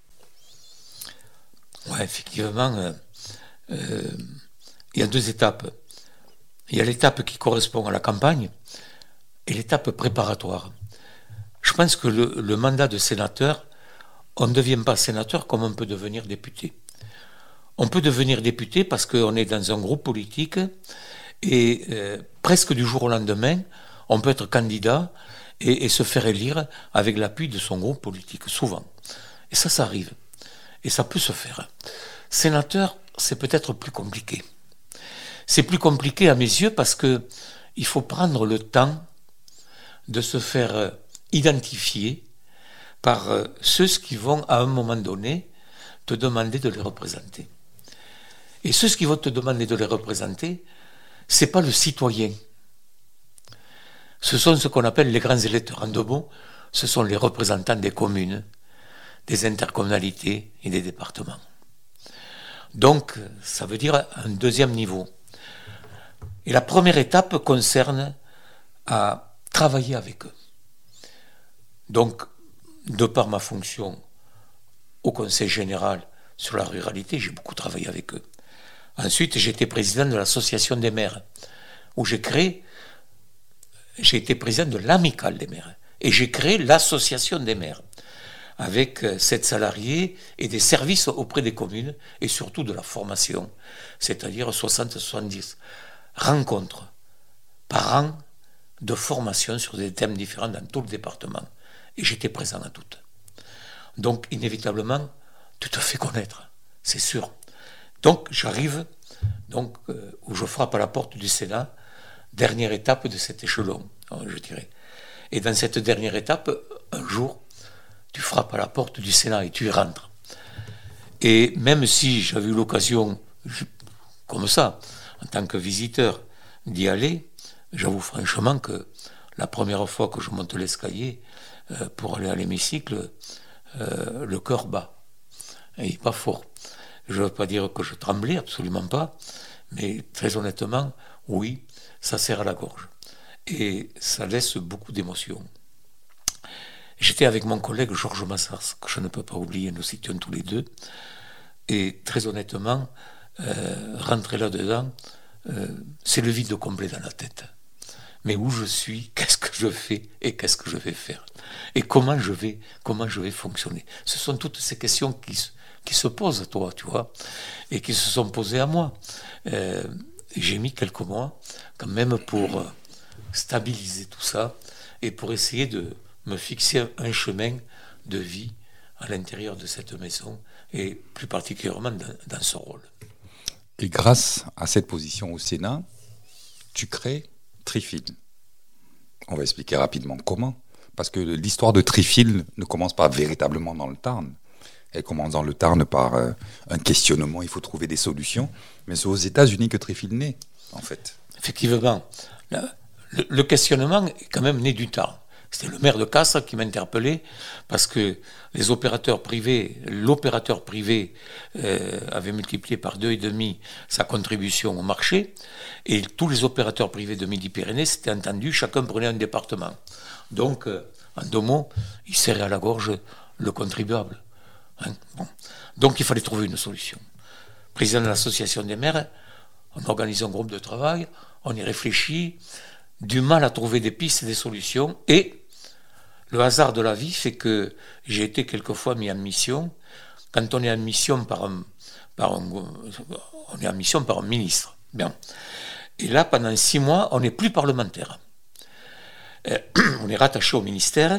Oui, effectivement, euh, euh, il y a deux étapes. Il y a l'étape qui correspond à la campagne, et l'étape préparatoire. Je pense que le, le mandat de sénateur, on ne devient pas sénateur comme on peut devenir député. On peut devenir député parce qu'on est dans un groupe politique et euh, presque du jour au lendemain, on peut être candidat et, et se faire élire avec l'appui de son groupe politique, souvent. Et ça, ça arrive. Et ça peut se faire. Sénateur, c'est peut-être plus compliqué. C'est plus compliqué à mes yeux parce que il faut prendre le temps de se faire identifier par ceux qui vont, à un moment donné, te demander de les représenter. Et ceux qui vont te demander de les représenter, c'est pas le citoyen. Ce sont ce qu'on appelle les grands électeurs. En deux mots, ce sont les représentants des communes, des intercommunalités et des départements. Donc, ça veut dire un deuxième niveau. Et la première étape concerne à travailler avec eux. Donc, de par ma fonction au Conseil général sur la ruralité, j'ai beaucoup travaillé avec eux. Ensuite, j'étais président de l'association des maires, où j'ai créé, j'ai été président de l'amicale des maires, et j'ai créé l'association des maires, avec sept salariés et des services auprès des communes, et surtout de la formation, c'est-à-dire soixante à soixante-dix rencontres par an de formation sur des thèmes différents dans tout le département. Et j'étais présent à toutes. Donc, inévitablement, tu te fais connaître, c'est sûr. Donc, j'arrive, donc, euh, où je frappe à la porte du Sénat, dernière étape de cet échelon, je dirais. Et dans cette dernière étape, un jour, tu frappes à la porte du Sénat et tu y rentres. Et même si j'avais eu l'occasion, comme ça, en tant que visiteur, d'y aller, j'avoue franchement que la première fois que je monte l'escalier euh, pour aller à l'hémicycle, euh, le cœur bat. Et pas fort. Je ne veux pas dire que je tremblais, absolument pas, mais très honnêtement, oui, ça serre à la gorge. Et ça laisse beaucoup d'émotions. J'étais avec mon collègue Georges Massars, que je ne peux pas oublier, nous étions tous les deux, et très honnêtement, euh, rentrer là-dedans, euh, c'est le vide complet dans la tête. Mais où je suis, qu'est-ce que je fais et qu'est-ce que je vais faire et comment je vais, comment je vais fonctionner. Ce sont toutes ces questions qui, qui se posent à toi, tu vois, et qui se sont posées à moi. Euh, j'ai mis quelques mois quand même pour stabiliser tout ça et pour essayer de me fixer un chemin de vie à l'intérieur de cette maison et plus particulièrement dans, dans ce rôle. Et grâce à cette position au Sénat, tu crées Trifil. On va expliquer rapidement comment. Parce que l'histoire de Trifil ne commence pas véritablement dans le Tarn. Elle commence dans le Tarn par euh, un questionnement, il faut trouver des solutions. Mais c'est aux États-Unis que Trifil naît, en fait. Effectivement. Le, le, le questionnement est quand même né du Tarn. C'était le maire de Castres qui m'interpellait parce que les opérateurs privés, l'opérateur privé euh, avait multiplié par deux et demi sa contribution au marché et tous les opérateurs privés de Midi-Pyrénées s'étaient entendus, chacun prenait un département. Donc, euh, en deux mots, il serrait à la gorge le contribuable. Hein, bon. Donc, il fallait trouver une solution. Président de l'association des maires, on organise un groupe de travail, on y réfléchit, du mal à trouver des pistes et des solutions et le hasard de la vie fait que j'ai été quelquefois mis en mission. Quand on est en mission par un, par un, on est en mission par un ministre. Bien. Et là, pendant six mois, on n'est plus parlementaire. Euh, on est rattaché au ministère.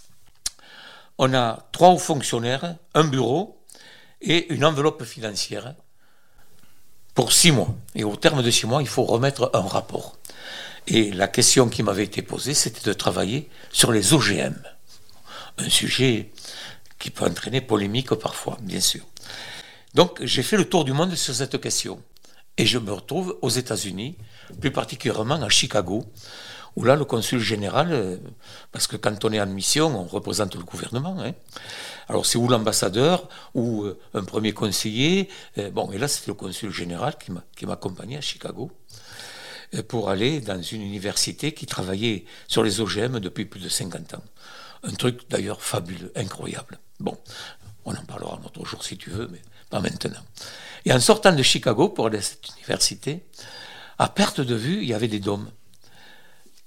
On a trois hauts fonctionnaires, un bureau et une enveloppe financière pour six mois. Et au terme de six mois, il faut remettre un rapport. Et la question qui m'avait été posée, c'était de travailler sur les O G M. Un sujet qui peut entraîner polémique parfois, bien sûr. Donc, j'ai fait le tour du monde sur cette question. Et je me retrouve aux États-Unis, plus particulièrement à Chicago, où là, le consul général, parce que quand on est en mission, on représente le gouvernement, hein. Alors, c'est ou l'ambassadeur, ou un premier conseiller. Bon, et là, c'est le consul général qui m'a, qui m'accompagnait à Chicago, pour aller dans une université qui travaillait sur les O G M depuis plus de cinquante ans. Un truc d'ailleurs fabuleux, incroyable. Bon, on en parlera un autre jour si tu veux, mais pas maintenant. Et en sortant de Chicago pour aller à cette université, à perte de vue, il y avait des dômes.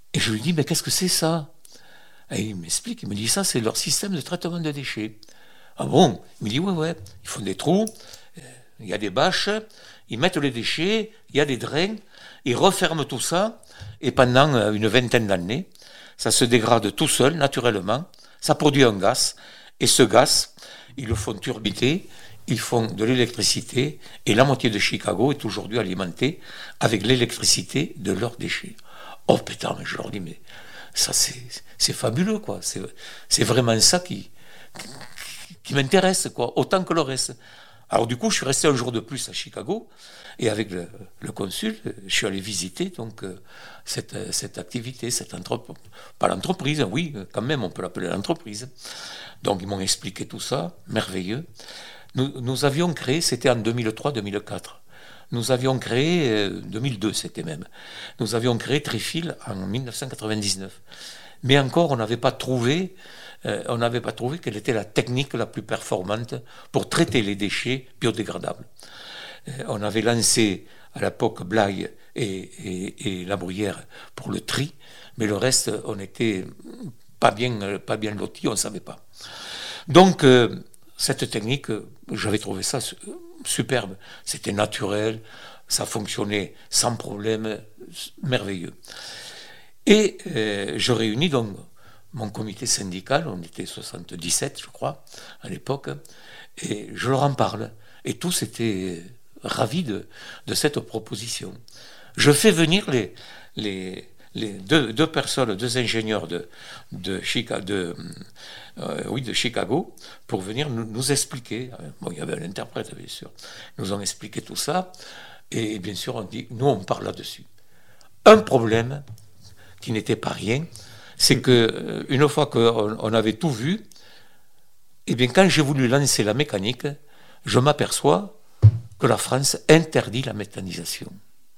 Et je lui dis, mais qu'est-ce que c'est ça? Et il m'explique, il me dit, ça c'est leur système de traitement de déchets. Ah bon? Il me dit, ouais, ouais, ils font des trous, il y a des bâches, ils mettent les déchets, il y a des drains, ils referment tout ça, et pendant une vingtaine d'années, ça se dégrade tout seul, naturellement, ça produit un gaz, et ce gaz, ils le font turbiter, ils font de l'électricité, et la moitié de Chicago est aujourd'hui alimentée avec l'électricité de leurs déchets. Oh putain, mais je leur dis, mais ça c'est, c'est fabuleux, quoi. C'est, c'est vraiment ça qui, qui, qui m'intéresse, quoi, autant que le reste. Alors du coup, je suis resté un jour de plus à Chicago, et avec le, le consul, je suis allé visiter donc euh, cette, cette activité, cette entreprise, pas l'entreprise, oui, quand même, on peut l'appeler l'entreprise. Donc ils m'ont expliqué tout ça, merveilleux. Nous, nous avions créé, c'était en deux mille trois deux mille quatre, nous avions créé, euh, deux mille deux c'était même, nous avions créé Trifil en dix-neuf cent quatre-vingt-dix-neuf. Mais encore, on n'avait pas trouvé, euh, on n'avait pas trouvé quelle était la technique la plus performante pour traiter les déchets biodégradables. Euh, on avait lancé à l'époque Blaye et, et, et La Bruyère pour le tri, mais le reste, on n'était pas bien, pas bien lotis, on ne savait pas. Donc, euh, cette technique, j'avais trouvé ça superbe. C'était naturel, ça fonctionnait sans problème, merveilleux. Et euh, je réunis donc mon comité syndical, on était soixante-dix-sept, je crois, à l'époque, et je leur en parle. Et tous étaient ravis de, de cette proposition. Je fais venir les, les, les deux, deux personnes, deux ingénieurs de, de, Chica, de, euh, oui, de Chicago pour venir nous, nous expliquer. Bon, il y avait un interprète, bien sûr. Ils nous ont expliqué tout ça. Et bien sûr, on dit, nous, on parle là-dessus. Un problème qui n'était pas rien, c'est que une fois qu'on on avait tout vu, et bien quand j'ai voulu lancer la mécanique, je m'aperçois que la France interdit la méthanisation.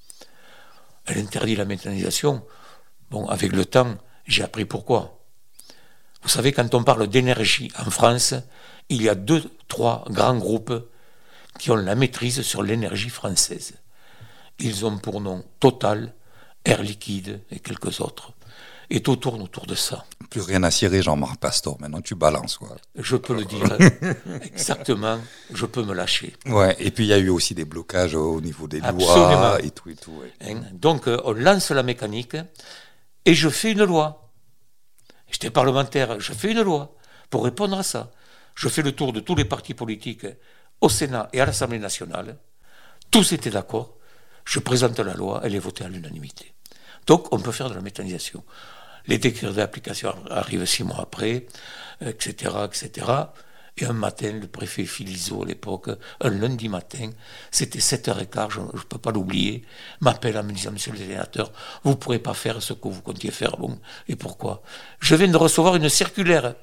Elle interdit la méthanisation. Bon, avec le temps, j'ai appris pourquoi. Vous savez, quand on parle d'énergie en France, il y a deux, trois grands groupes qui ont la maîtrise sur l'énergie française. Ils ont pour nom Total, Air Liquide et quelques autres. Et tout tourne autour de ça. Plus rien à cirer, Jean-Marc Pastor. Maintenant, tu balances, quoi. Je peux le dire. Exactement. Je peux me lâcher. Ouais. Et puis, il y a eu aussi des blocages au niveau des Absolument. lois et tout et tout. Ouais. Hein? Donc, euh, on lance la mécanique et je fais une loi. J'étais parlementaire. Je fais une loi pour répondre à ça. Je fais le tour de tous les partis politiques au Sénat et à l'Assemblée nationale. Tous étaient d'accord. Je présente la loi. Elle est votée à l'unanimité. Donc, on peut faire de la méthanisation. Les décrets d'application arrivent six mois après, et cetera, et cetera. Et un matin, le préfet Philiseau, à l'époque, un lundi matin, c'était sept heures quinze, je ne peux pas l'oublier, m'appelle en me disant, monsieur le sénateur, vous ne pourrez pas faire ce que vous comptiez faire. Bon, et pourquoi? Je viens de recevoir une circulaire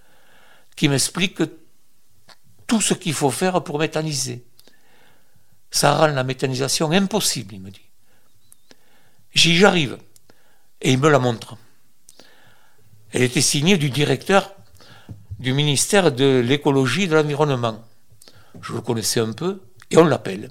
qui m'explique tout ce qu'il faut faire pour méthaniser. Ça rend la méthanisation impossible, il me dit. J'y arrive. Et il me la montre. Elle était signée du directeur du ministère de l'écologie et de l'environnement. Je le connaissais un peu, et on l'appelle.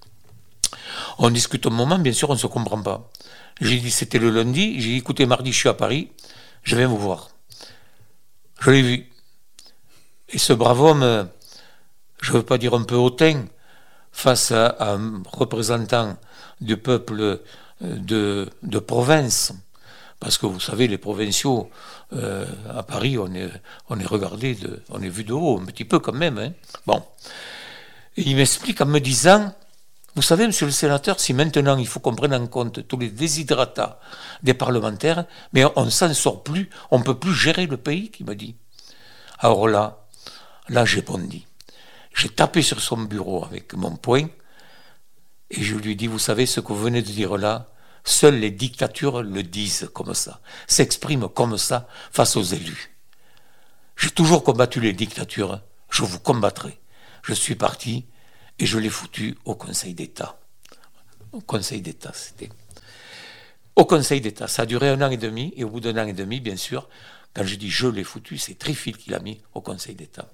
On discute un moment, bien sûr, on ne se comprend pas. J'ai dit, c'était le lundi, j'ai dit, écoutez, mardi, je suis à Paris, je viens vous voir. Je l'ai vu. Et ce brave homme, je ne veux pas dire un peu hautain, face à un représentant du peuple de, de province, parce que vous savez, les provinciaux, euh, à Paris, on est, on est regardé, de, on est vu de haut, un petit peu quand même. Hein. Bon. Et il m'explique en me disant, vous savez, monsieur le sénateur, si maintenant il faut qu'on prenne en compte tous les déshydratats des parlementaires, mais on ne s'en sort plus, on ne peut plus gérer le pays, qu'il me dit. Alors là, là j'ai bondi. J'ai tapé sur son bureau avec mon poing, et je lui dis, vous savez ce que vous venez de dire là, seules les dictatures le disent comme ça, s'expriment comme ça face aux élus. J'ai toujours combattu les dictatures, je vous combattrai. Je suis parti et je l'ai foutu au Conseil d'État. Au Conseil d'État, c'était. Au Conseil d'État, ça a duré un an et demi, et au bout d'un an et demi, bien sûr, quand je dis je l'ai foutu, c'est Trifil qui l'a mis au Conseil d'État.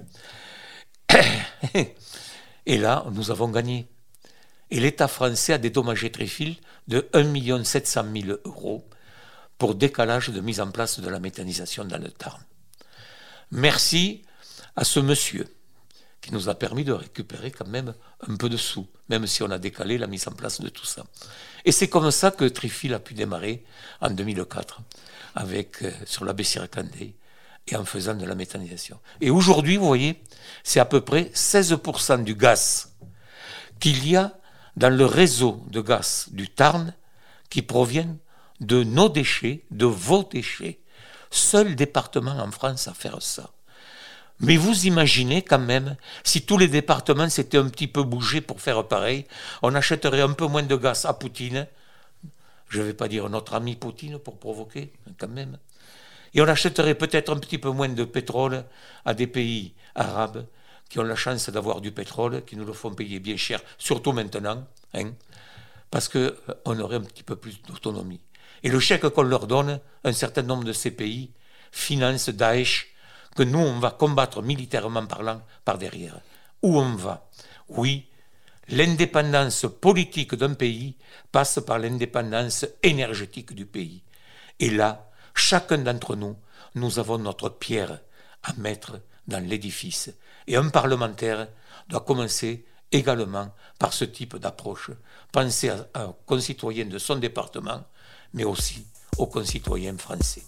Et là, nous avons gagné. Et l'État français a dédommagé Trifil de un million sept cent mille euros pour décalage de mise en place de la méthanisation dans le Tarn. Merci à ce monsieur qui nous a permis de récupérer quand même un peu de sous, même si on a décalé la mise en place de tout ça. Et c'est comme ça que Trifil a pu démarrer en deux mille quatre, avec, euh, sur la Bessiracandé, et en faisant de la méthanisation. Et aujourd'hui, vous voyez, c'est à peu près seize pour cent du gaz qu'il y a dans le réseau de gaz du Tarn qui proviennent de nos déchets, de vos déchets. Seul département en France à faire ça. Mais vous imaginez quand même, si tous les départements s'étaient un petit peu bougés pour faire pareil, on achèterait un peu moins de gaz à Poutine, je ne vais pas dire notre ami Poutine pour provoquer, quand même, et on achèterait peut-être un petit peu moins de pétrole à des pays arabes qui ont la chance d'avoir du pétrole, qui nous le font payer bien cher, surtout maintenant, hein, parce qu'on aurait un petit peu plus d'autonomie. Et le chèque qu'on leur donne, un certain nombre de ces pays financent Daesh, que nous, on va combattre militairement parlant par derrière. Où on va? Oui, l'indépendance politique d'un pays passe par l'indépendance énergétique du pays. Et là, chacun d'entre nous, nous avons notre pierre à mettre dans l'édifice. Et un parlementaire doit commencer également par ce type d'approche. Penser à, à, aux concitoyens de son département, mais aussi aux concitoyens français.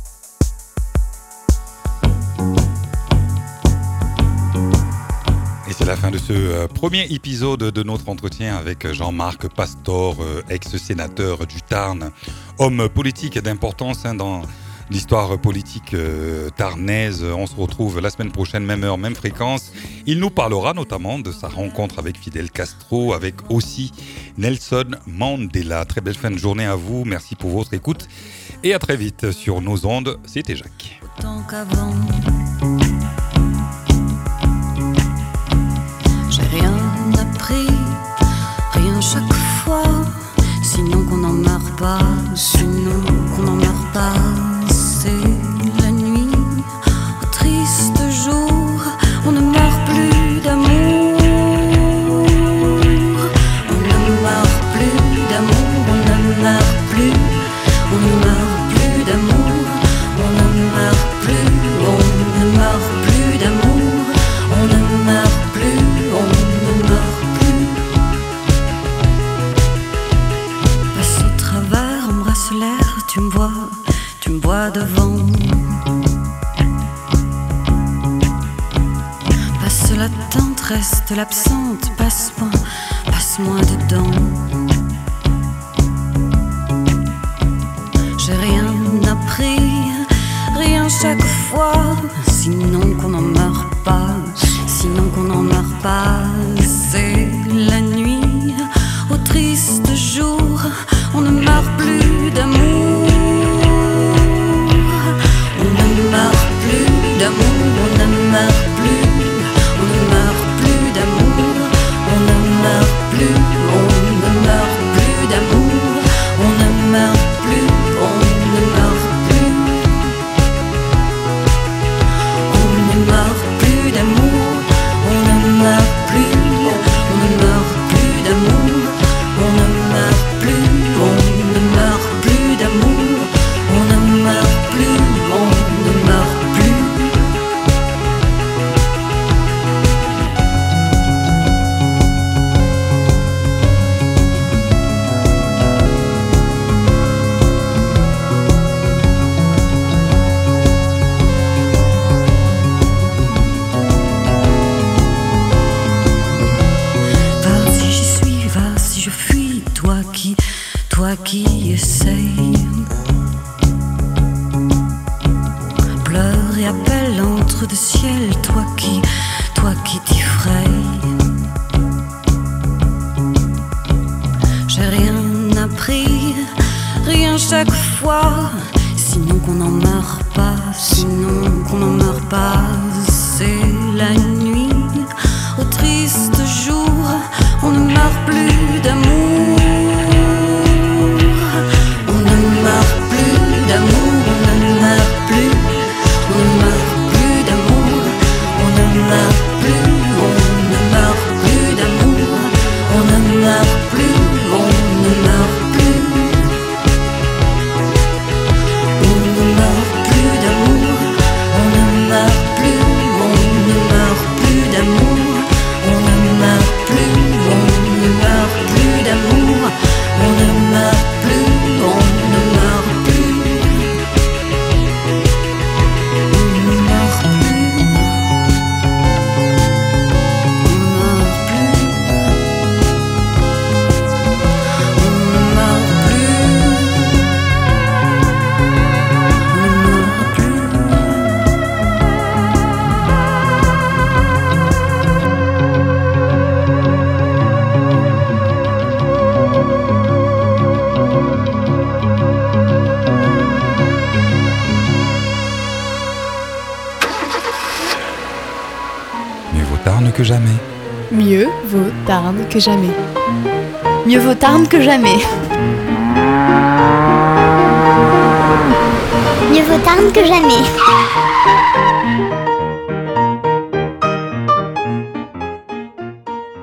Et c'est la fin de ce euh, premier épisode de notre entretien avec Jean-Marc Pastor, euh, ex-sénateur du Tarn, homme politique d'importance hein, dans l'histoire politique euh, tarnaise. On se retrouve la semaine prochaine, même heure, même fréquence. Il nous parlera notamment de sa rencontre avec Fidel Castro, avec aussi Nelson Mandela. Très belle fin de journée à vous, merci pour votre écoute et à très vite sur nos ondes. C'était Jacques. Autant qu'avant, j'ai rien appris, rien chaque fois, sinon qu'on n'en meurt pas, sinon qu'on n'en meurt pas. C'est la nuit, au triste jour, on ne meurt plus d'amour. On ne meurt plus d'amour, on ne meurt plus, on ne meurt plus d'amour, on ne meurt plus, on ne meurt plus d'amour, on ne meurt plus, on ne meurt plus. Passe au travers, embrasse l'air, tu me vois. Tu me vois devant. Passe la tente, reste l'absente. Passe-moi, passe-moi dedans. J'ai rien appris, rien chaque fois. Sinon qu'on n'en meurt pas, sinon qu'on n'en meurt pas. C'est la nuit, au triste jour, on ne meurt plus d'amour. On ne meurt plus d'amour, on ne meurt plus, on ne meurt plus d'amour, on ne meurt plus, on ne meurt plus d'amour, on ne meurt plus, on ne meurt plus, on ne meurt plus d'amour, on ne meurt plus, on ne meurt plus d'amour, on ne meurt plus, on ne meurt plus d'amour, on ne meurt plus, on ne meurt plus. Va si j'y suis, va si je fuis, toi qui, toi qui essayes. Pleure et appelle entre deux ciels, toi qui, toi qui t'effraie. J'ai rien appris, rien chaque fois, sinon qu'on n'en meurt pas, sinon qu'on n'en meurt pas. C'est la nuit, au triste jour, on ne meurt plus d'amour. On ne meurt plus d'amour, on ne meurt plus, on ne meurt plus d'amour, on ne meurt plus, on ne meurt plus d'amour, on ne meurt plus, on ne meurt plus, Tarn que jamais. Mieux vaut Tarn que jamais. Mieux vaut Tarn que jamais. Mieux vaut Tarn que jamais.